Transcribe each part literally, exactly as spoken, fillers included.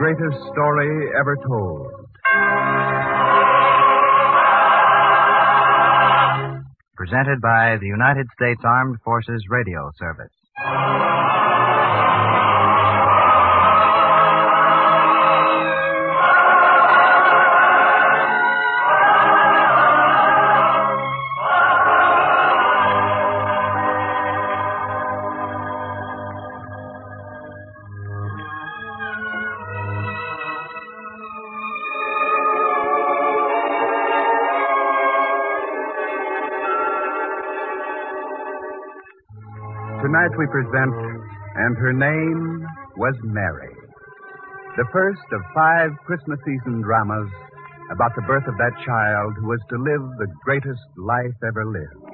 greatest story ever told. Presented by the United States Armed Forces Radio Service. Tonight we present And Her Name Was Mary, the first of five Christmas season dramas about the birth of that child who was to live the greatest life ever lived.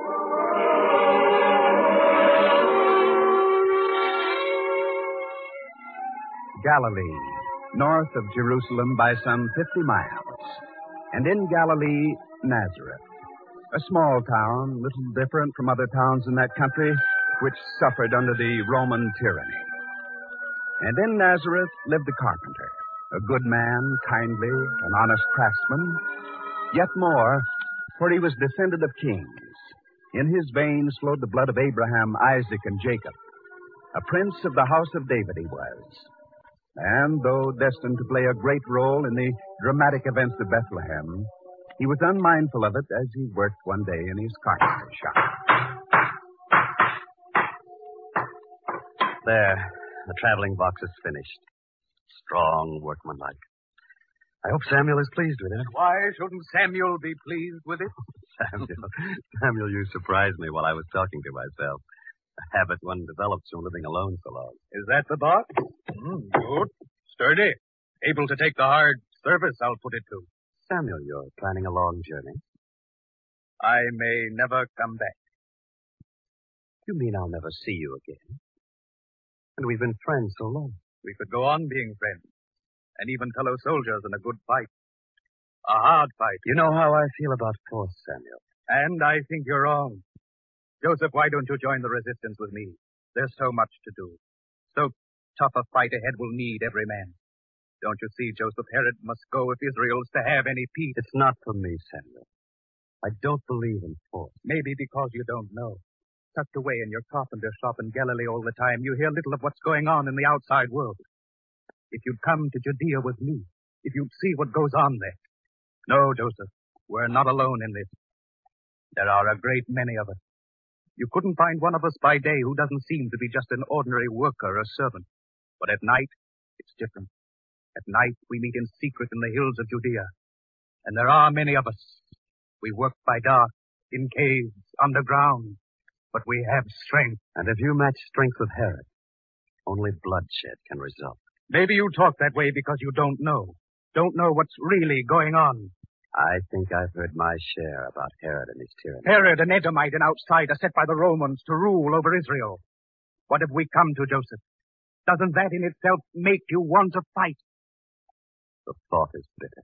Galilee, north of Jerusalem by some fifty miles. And in Galilee, Nazareth, a small town, little different from other towns in that country, which suffered under the Roman tyranny. And in Nazareth lived a carpenter, a good man, kindly, an honest craftsman. Yet more, for he was descended of kings. In his veins flowed the blood of Abraham, Isaac, and Jacob. A prince of the house of David he was. And though destined to play a great role in the dramatic events of Bethlehem, he was unmindful of it as he worked one day in his carpenter shop. There, the traveling box is finished. Strong, workmanlike. I hope Samuel is pleased with it. Why shouldn't Samuel be pleased with it? Samuel, Samuel, you surprised me while I was talking to myself. A habit one develops from living alone so long. Is that the box? Mm, good. Sturdy. Able to take the hard service, I'll put it to. Samuel, you're planning a long journey. I may never come back. You mean I'll never see you again? And we've been friends so long. We could go on being friends. And even fellow soldiers in a good fight. A hard fight. You know how I feel about force, Samuel. And I think you're wrong. Joseph, why don't you join the resistance with me? There's so much to do. So tough a fight ahead will need every man. Don't you see, Joseph, Herod must go if Israel's to have any peace. It's not for me, Samuel. I don't believe in force. Maybe because you don't know. Tucked away in your carpenter shop in Galilee all the time, you hear little of what's going on in the outside world. If you'd come to Judea with me, if you'd see what goes on there. No, Joseph, we're not alone in this. There are a great many of us. You couldn't find one of us by day who doesn't seem to be just an ordinary worker or servant. But at night, it's different. At night, we meet in secret in the hills of Judea. And there are many of us. We work by dark, in caves, underground. But we have strength. And if you match strength with Herod, only bloodshed can result. Maybe you talk that way because you don't know. Don't know what's really going on. I think I've heard my share about Herod and his tyranny. Herod, an Edomite, an outsider set by the Romans to rule over Israel. What have we come to, Joseph? Doesn't that in itself make you want to fight? The thought is bitter.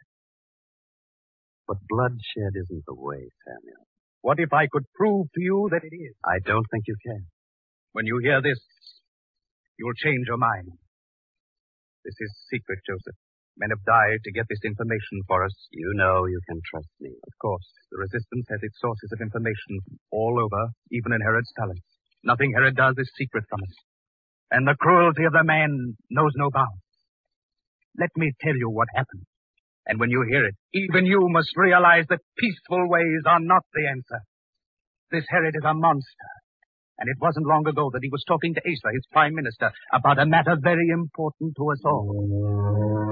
But bloodshed isn't the way, Samuel. What if I could prove to you that it is? I don't think you can. When you hear this, you'll change your mind. This is secret, Joseph. Men have died to get this information for us. You know you can trust me. Of course. The resistance has its sources of information all over, even in Herod's palace. Nothing Herod does is secret from us. And the cruelty of the man knows no bounds. Let me tell you what happened. And when you hear it, even you must realize that peaceful ways are not the answer. This Herod is a monster. And it wasn't long ago that he was talking to Asa, his prime minister, about a matter very important to us all.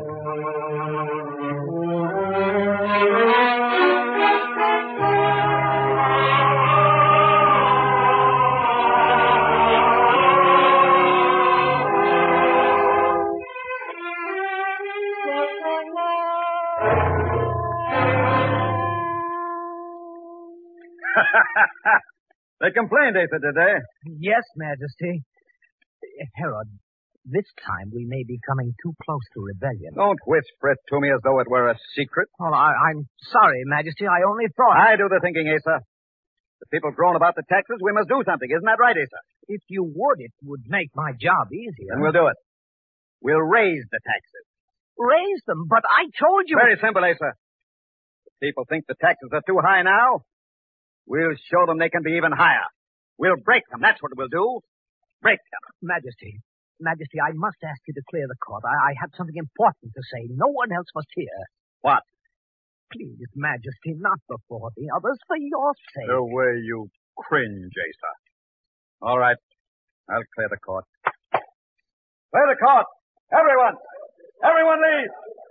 They complained, Asa, did they? Yes, Majesty. Herod, this time we may be coming too close to rebellion. Don't whisper it to me as though it were a secret. Well, I, I'm sorry, Majesty. I only thought... I do the thinking, Asa. The people groan about the taxes. We must do something. Isn't that right, Asa? If you would, it would make my job easier. Then we'll do it. We'll raise the taxes. Raise them, but I told you... Very simple, Asa. If people think the taxes are too high now, we'll show them they can be even higher. We'll break them. That's what we'll do. Break them. Majesty, Majesty, I must ask you to clear the court. I, I have something important to say. No one else must hear. What? Please, Majesty, not before the others, for your sake. The way you cringe, Asa. All right. I'll clear the court. Clear the court! Everyone! Everyone leave!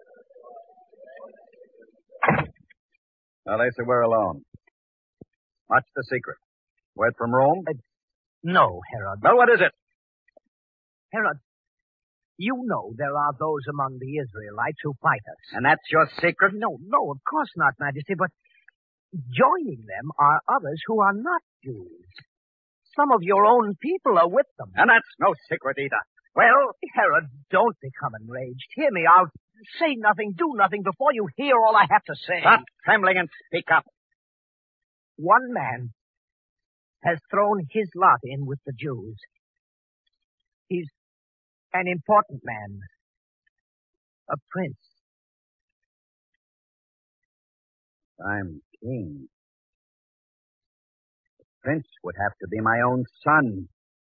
Now, Asa, we're alone. What's the secret? Word from Rome? Uh, no, Herod. Well, what is it? Herod, you know there are those among the Israelites who fight us. And that's your secret? No, no, of course not, Majesty, but joining them are others who are not Jews. Some of your own people are with them. And that's no secret either. Well, Herod, don't become enraged. Hear me out. Say nothing, do nothing before you hear all I have to say. Stop trembling and speak up. One man has thrown his lot in with the Jews. He's an important man. A prince. I'm king. The prince would have to be my own son.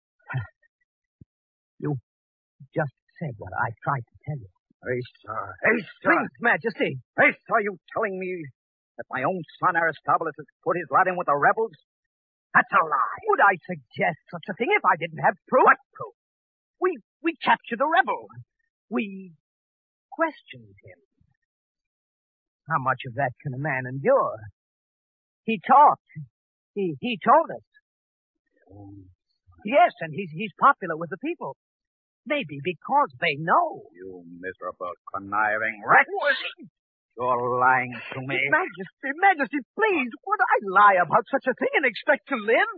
You just said what I tried to tell you. Asa, Asa. Please, Majesty. Asa, are you telling me that my own son Aristobulus has put his lot in with the rebels? That's a lie. Would I suggest such a thing if I didn't have proof? What proof? We, we captured a rebel. We questioned him. How much of that can a man endure? He talked. He, he told us. Oh. Yes, and he's, he's popular with the people. Maybe because they know. You miserable, conniving wretch. You're lying to me. Majesty, Majesty, please, would I lie about such a thing and expect to live?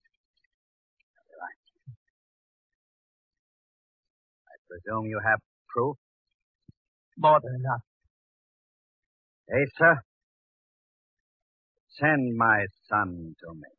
I presume you have proof? More than enough. Asa, send my son to me.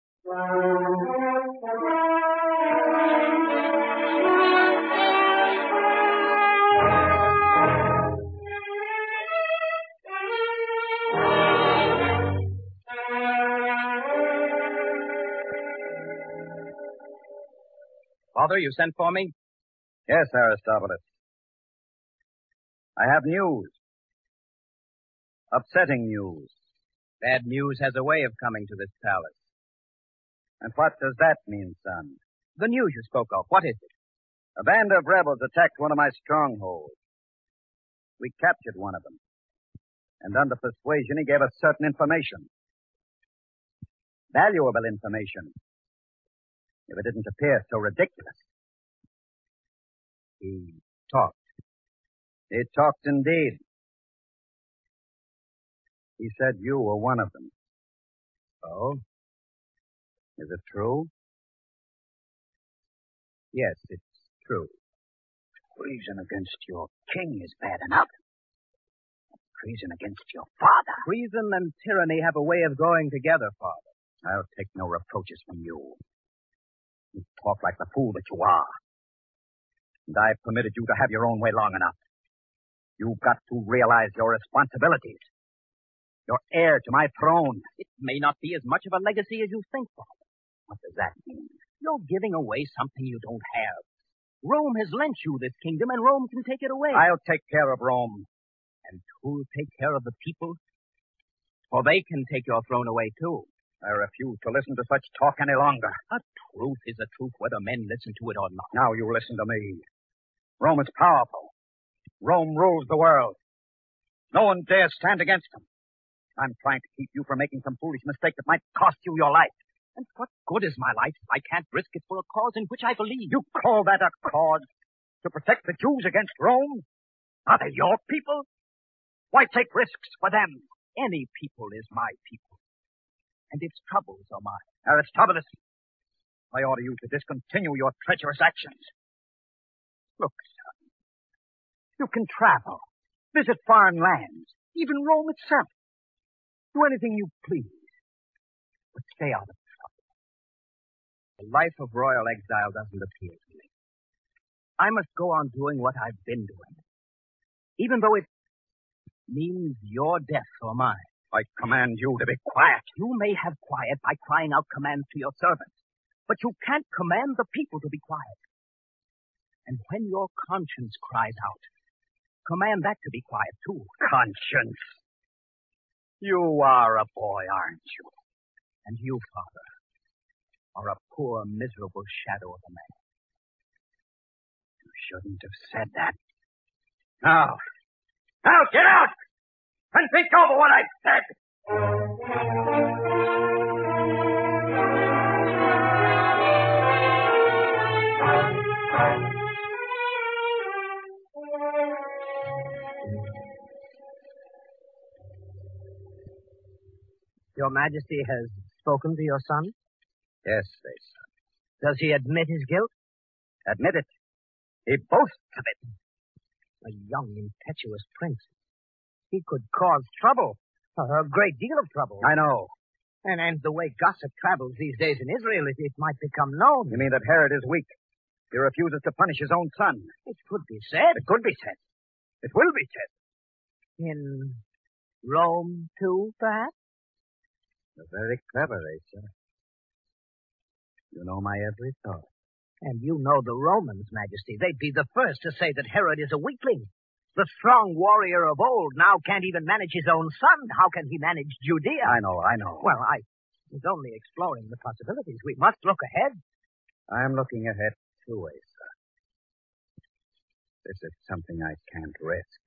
Father, you sent for me? Yes, Aristobulus. I have news. Upsetting news. Bad news has a way of coming to this palace. And what does that mean, son? The news you spoke of, what is it? A band of rebels attacked one of my strongholds. We captured one of them. And under persuasion, he gave us certain information. Valuable information. If it didn't appear so ridiculous. He talked. He talked indeed. He said you were one of them. Oh? Is it true? Yes, it's true. Treason against your king is bad enough. Treason against your father. Treason and tyranny have a way of going together, Father. I'll take no reproaches from you. You talk like the fool that you are. And I've permitted you to have your own way long enough. You've got to realize your responsibilities. You're heir to my throne. It may not be as much of a legacy as you think, Father. What does that mean? You're giving away something you don't have. Rome has lent you this kingdom, and Rome can take it away. I'll take care of Rome. And who'll take care of the people? For they can take your throne away, too. I refuse to listen to such talk any longer. A truth is a truth whether men listen to it or not. Now you listen to me. Rome is powerful. Rome rules the world. No one dares stand against them. I'm trying to keep you from making some foolish mistake that might cost you your life. And what good is my life if I can't risk it for a cause in which I believe? You call that a cause? To protect the Jews against Rome? Are they your people? Why take risks for them? Any people is my people. And its troubles are mine. Aristobulus, I order you to discontinue your treacherous actions. Look, son, you can travel, visit foreign lands, even Rome itself. Do anything you please, but stay out of trouble. The life of royal exile doesn't appeal to me. I must go on doing what I've been doing. Even though it means your death or mine. I command you to be quiet. You may have quiet by crying out commands to your servants, but you can't command the people to be quiet. And when your conscience cries out, command that to be quiet, too. Conscience. You are a boy, aren't you? And you, Father, are a poor, miserable shadow of a man. You shouldn't have said that. Now, now get out! And think over what I've said! Your Majesty has spoken to your son? Yes, they son. Does he admit his guilt? Admit it. He boasts of it. A young, impetuous prince. He could cause trouble. A great deal of trouble. I know. And, and the way gossip travels these days in Israel, it, it might become known. You mean that Herod is weak? He refuses to punish his own son. It could be said. It could be said. It will be said. In Rome, too, perhaps? You're very clever, Asa. You know my every thought. And you know the Romans, Majesty. They'd be the first to say that Herod is a weakling. The strong warrior of old now can't even manage his own son. How can he manage Judea? I know, I know. Well, I was only exploring the possibilities. We must look ahead. I'm looking ahead, too, Asa. This is something I can't risk.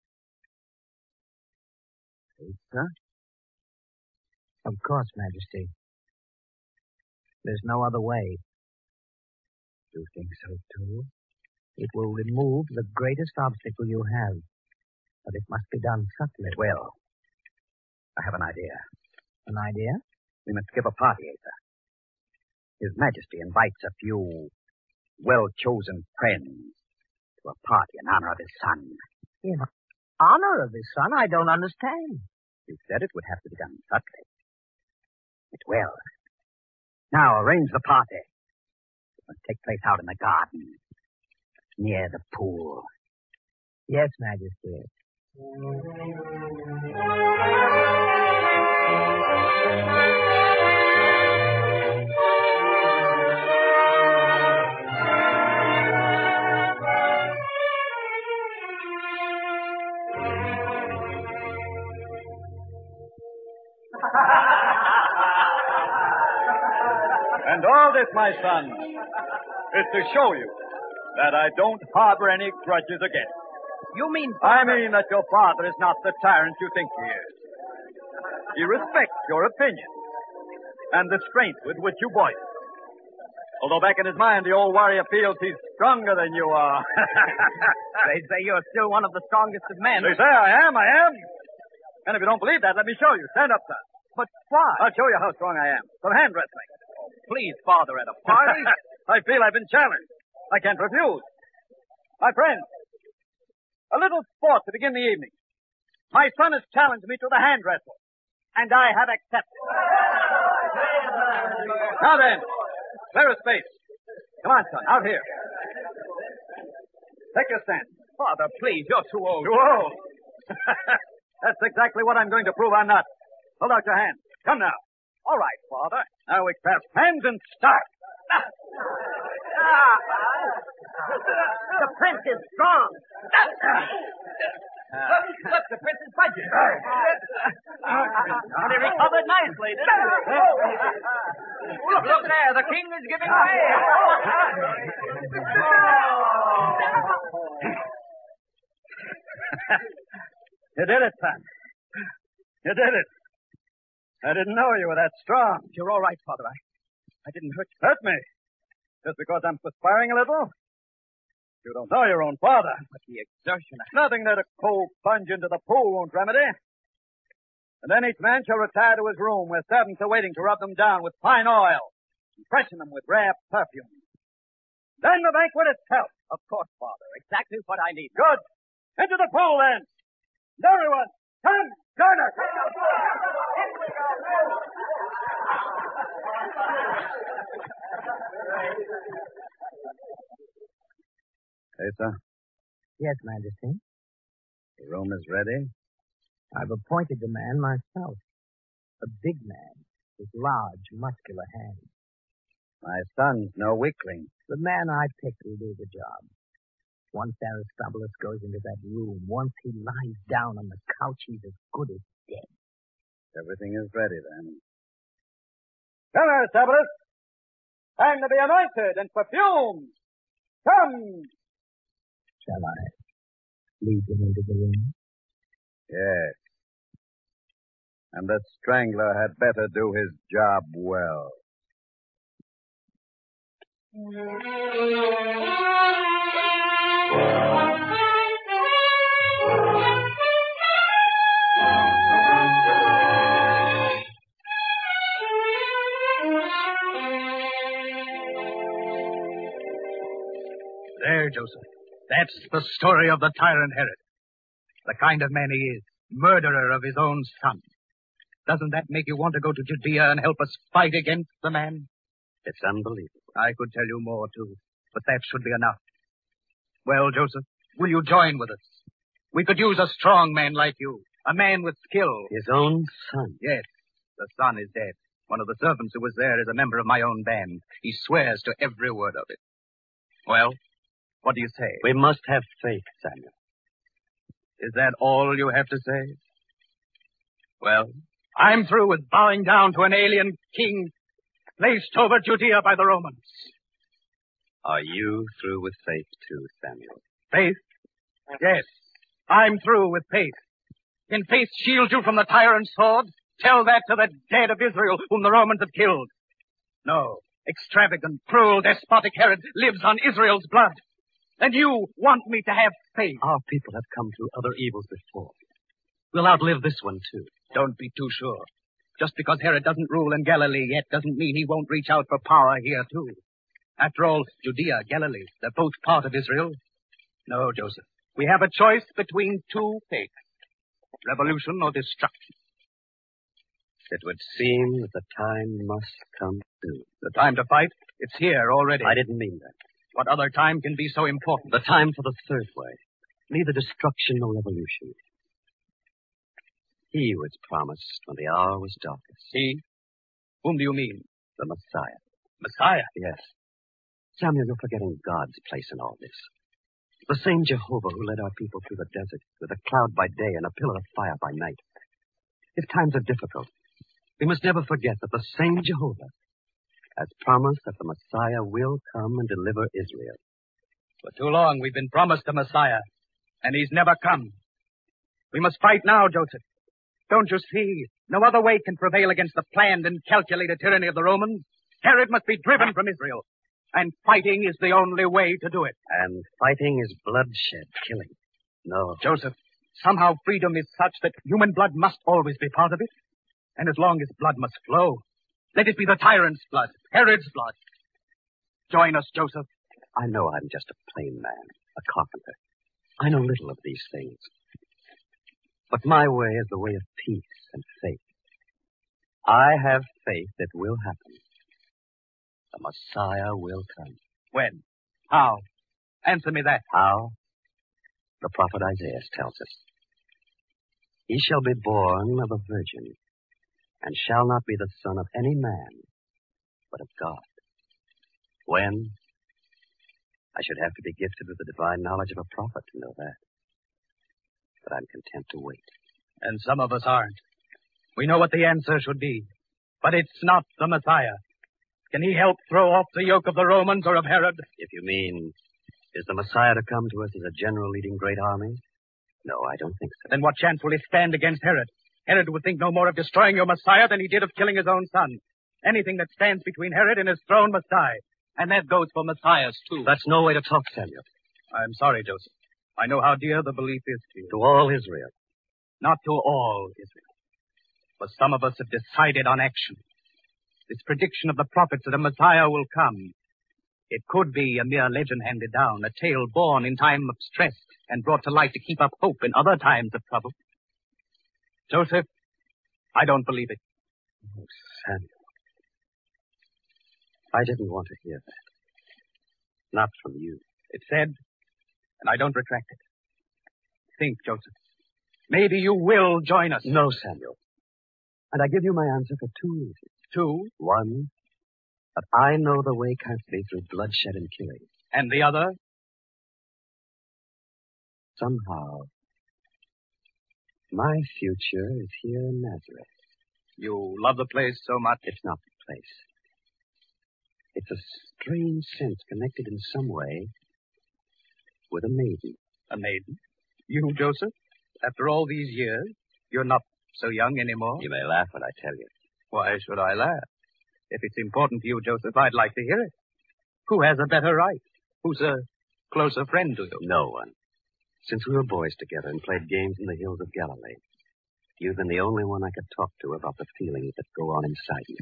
Asa? Of course, Majesty. There's no other way. You think so, too? It will remove the greatest obstacle you have. But it must be done subtly. It will. I have an idea. An idea? We must give a party, Asa. His Majesty invites a few well-chosen friends to a party in honor of his son. In honor of his son? I don't understand. You said it would have to be done subtly. It will. Now, arrange the party. It must take place out in the garden, near the pool. Yes, Majesty. And all this, my son, is to show you that I don't harbor any grudges against you. You mean... I mean that your father is not the tyrant you think he is. He respects your opinion and the strength with which you voice it. Although back in his mind, the old warrior feels he's stronger than you are. They say you're still one of the strongest of men. They say I am, I am. And if you don't believe that, let me show you. Stand up, son. But why? I'll show you how strong I am. Some hand wrestling. Please, Father, at a party? I feel I've been challenged. I can't refuse. My friends, a little sport to begin the evening. My son has challenged me to the hand wrestle, and I have accepted. Now then, clear a space. Come on, son, out here. Take your stand. Father, please, you're too old. Too old? That's exactly what I'm going to prove I'm not. Hold out your hand. Come now. All right, Father. Now we clasp hands and start. The prince is strong. Look, look, the prince is budget. But he recovered nicely, didn't he? Look, look there. The king is giving way. You did it, son. You did it. I didn't know you were that strong. You're all right, Father. I, I didn't hurt you. Hurt me? Just because I'm perspiring a little? You don't know your own father. But the exertion... Nothing that a cold plunge into the pool won't remedy. And then each man shall retire to his room where servants are waiting to rub them down with fine oil and freshen them with rare perfume. Then the banquet itself. Of course, Father. Exactly what I need. Good. Into the pool, then. And everyone, come, join us. Asa, Yes, Majesty. the room is ready. I've appointed the man myself. A big man with large, muscular hands. My son's no weakling. The man I picked will do the job. Once Aristobulus goes into that room, once he lies down on the couch, he's as good as dead. Everything is ready, then. Come, Aristobulus. Time to be anointed and perfumed. Come. Shall I lead him into the room? Yes. And the strangler had better do his job well. There, Joseph. That's the story of the tyrant Herod. The kind of man he is. Murderer of his own son. Doesn't that make you want to go to Judea and help us fight against the man? It's unbelievable. I could tell you more, too. But that should be enough. Well, Joseph, will you join with us? We could use a strong man like you. A man with skill. His own son? Yes. The son is dead. One of the servants who was there is a member of my own band. He swears to every word of it. Well, what do you say? We must have faith, Samuel. Is that all you have to say? Well, I'm through with bowing down to an alien king placed over Judea by the Romans. Are you through with faith, too, Samuel? Faith? Yes, I'm through with faith. Can faith shield you from the tyrant's sword? Tell that to the dead of Israel whom the Romans have killed. No, extravagant, cruel, despotic Herod lives on Israel's blood. And you want me to have faith. Our people have come through other evils before. We'll outlive this one, too. Don't be too sure. Just because Herod doesn't rule in Galilee yet doesn't mean he won't reach out for power here, too. After all, Judea, Galilee, they're both part of Israel. No, Joseph. We have a choice between two faiths. Revolution or destruction. It would seem that the time must come soon. The time to fight? It's here already. I didn't mean that. What other time can be so important? The time for the third way. Neither destruction nor revolution. He was promised when the hour was darkest. He? Whom do you mean? The Messiah. Messiah? Yes. Samuel, you're forgetting God's place in all this. The same Jehovah who led our people through the desert with a cloud by day and a pillar of fire by night. If times are difficult, we must never forget that the same Jehovah has promised that the Messiah will come and deliver Israel. For too long we've been promised a Messiah, and he's never come. We must fight now, Joseph. Don't you see? No other way can prevail against the planned and calculated tyranny of the Romans. Herod must be driven from Israel, and fighting is the only way to do it. And fighting is bloodshed, killing. No. Joseph, somehow freedom is such that human blood must always be part of it. And as long as blood must flow, let it be the tyrant's blood, Herod's blood. Join us, Joseph. I know I'm just a plain man, a carpenter. I know little of these things. But my way is the way of peace and faith. I have faith it will happen. The Messiah will come. When? How? Answer me that. How? The prophet Isaiah tells us. He shall be born of a virgin, and shall not be the son of any man, but of God. When? I should have to be gifted with the divine knowledge of a prophet to know that. But I'm content to wait. And some of us aren't. We know what the answer should be. But it's not the Messiah. Can he help throw off the yoke of the Romans or of Herod? If you mean, is the Messiah to come to us as a general leading great armies? No, I don't think so. Then what chance will he stand against Herod? Herod would think no more of destroying your Messiah than he did of killing his own son. Anything that stands between Herod and his throne must die. And that goes for Messiahs, too. That's no way to talk, Samuel. I'm sorry, Joseph. I know how dear the belief is to you. To all Israel. Not to all Israel. But some of us have decided on action. This prediction of the prophets that a Messiah will come. It could be a mere legend handed down, a tale born in time of stress and brought to light to keep up hope in other times of trouble. Joseph, I don't believe it. Oh, Samuel. I didn't want to hear that. Not from you. It said, And I don't retract it. Think, Joseph. Maybe you will join us. No, Samuel. And I give you my answer for two reasons. Two. One, that I know the way can't be through bloodshed and killing. And the other? Somehow, my future is here in Nazareth. You love the place so much? It's not the place. It's a strange sense connected in some way with a maiden. A maiden? You, Joseph? After all these years, you're not so young anymore? You may laugh when I tell you. Why should I laugh? If it's important to you, Joseph, I'd like to hear it. Who has a better right? Who's a closer friend to you? No one. Since we were boys together and played games in the hills of Galilee, you've been the only one I could talk to about the feelings that go on inside me.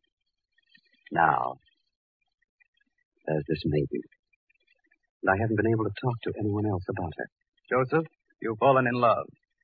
Now, there's this maiden. And I haven't been able to talk to anyone else about her. Joseph, you've fallen in love.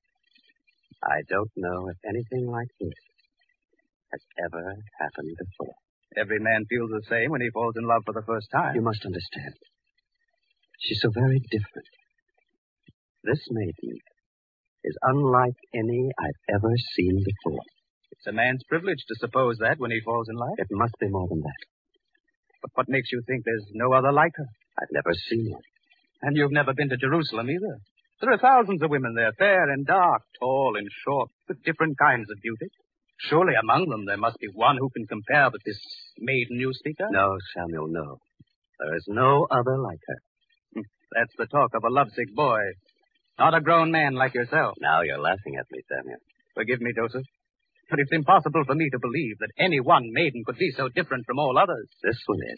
I don't know if anything like this has ever happened before. Every man feels the same when he falls in love for the first time. You must understand. She's so very different. This maiden is unlike any I've ever seen before. It's a man's privilege to suppose that when he falls in love. It must be more than that. But what makes you think there's no other like her? I've never seen one. And you've never been to Jerusalem either. There are thousands of women there, fair and dark, tall and short, with different kinds of beauty. Surely among them there must be one who can compare with this maiden you speak of? No, Samuel, no. There is no other like her. That's the talk of a lovesick boy. Not a grown man like yourself. Now you're laughing at me, Samuel. Forgive me, Joseph. But it's impossible for me to believe that any one maiden could be so different from all others. This one is.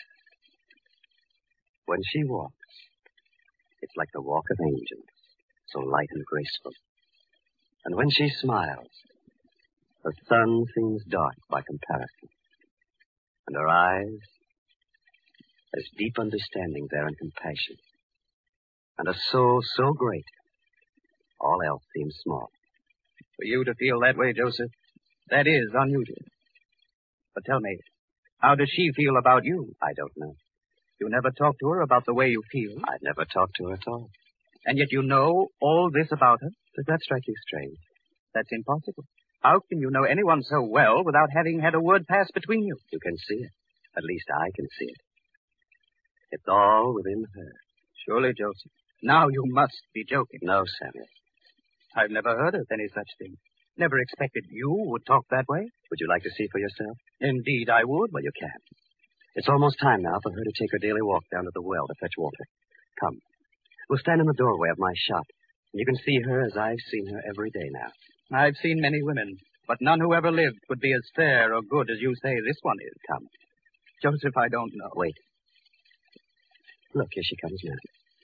When she walks, it's like the walk of angels, so light and graceful. And when she smiles, the sun seems dark by comparison. And her eyes, there's deep understanding there and compassion. And a soul so great, all else seems small. For you to feel that way, Joseph, that is unusual. But tell me, how does she feel about you? I don't know. You never talk to her about the way you feel? I've never talked to her at all. And yet you know all this about her? Does that strike you strange? That's impossible. How can you know anyone so well without having had a word pass between you? You can see it. At least I can see it. It's all within her. Surely, Joseph. Now you must be joking. No, Samuel. I've never heard of any such thing. Never expected you would talk that way. Would you like to see for yourself? Indeed, I would. Well, you can. It's almost time now for her to take her daily walk down to the well to fetch water. Come. We'll stand in the doorway of my shop, and you can see her as I've seen her every day now. I've seen many women, but none who ever lived could be as fair or good as you say this one is. Come. Joseph, I don't know. Wait. Look, here she comes now.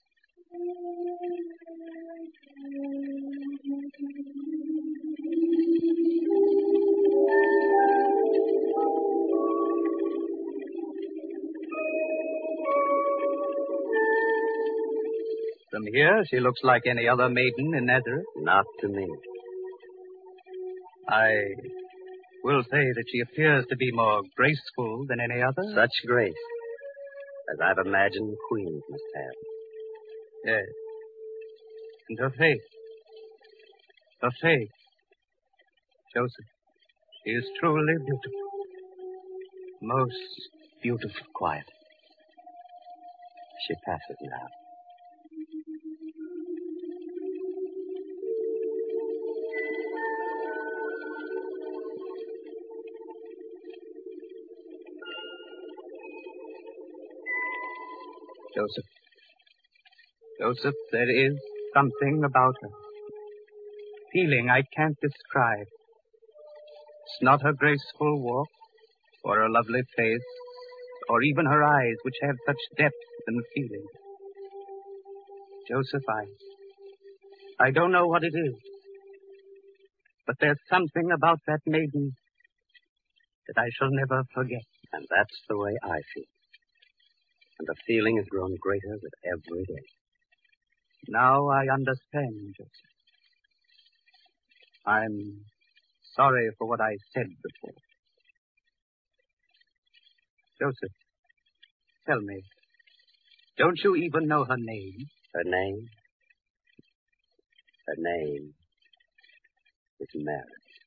From here, she looks like any other maiden in Nazareth. Not to me. I will say that she appears to be more graceful than any other. Such grace as I've imagined queens must have. Yes. And her face. Her face. Joseph, she is truly beautiful. Most beautiful. Quiet. She passes now. Joseph. Joseph, there is something about her. Feeling I can't describe. It's not her graceful walk, or her lovely face, or even her eyes, which have such depth and feeling. Joseph, I, I don't know what it is, but there's something about that maiden that I shall never forget. And that's the way I feel. And the feeling has grown greater with every day. Now I understand, Joseph. I'm sorry for what I said before. Joseph, tell me, don't you even know her name? Her name? Her name is Mary.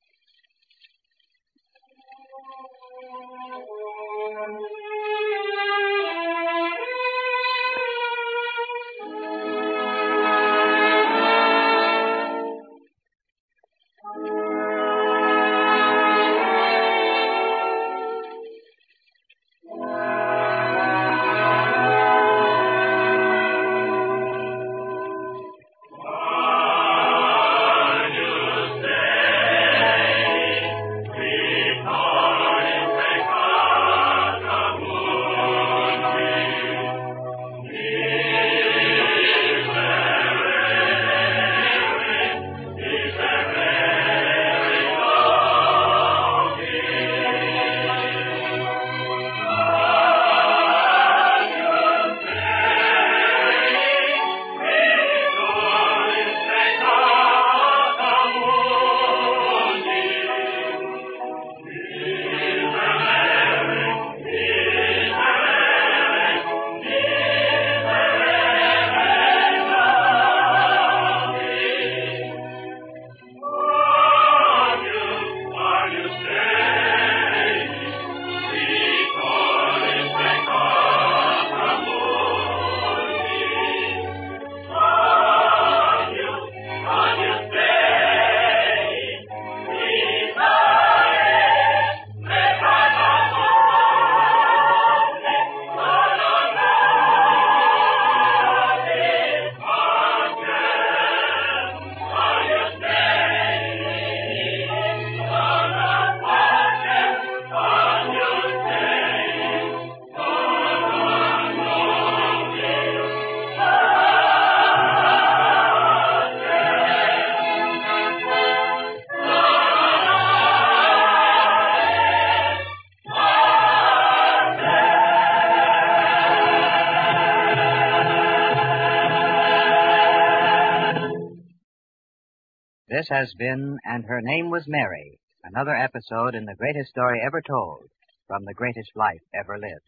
This has been And Her Name Was Mary, another episode in the greatest story ever told, from the greatest life ever lived.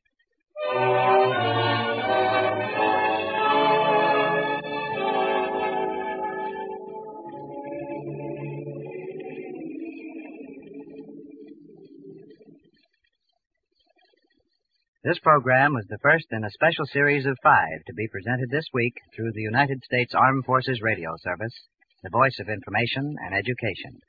This program was the first in a special series of five to be presented this week through the United States Armed Forces Radio Service, the voice of information and education.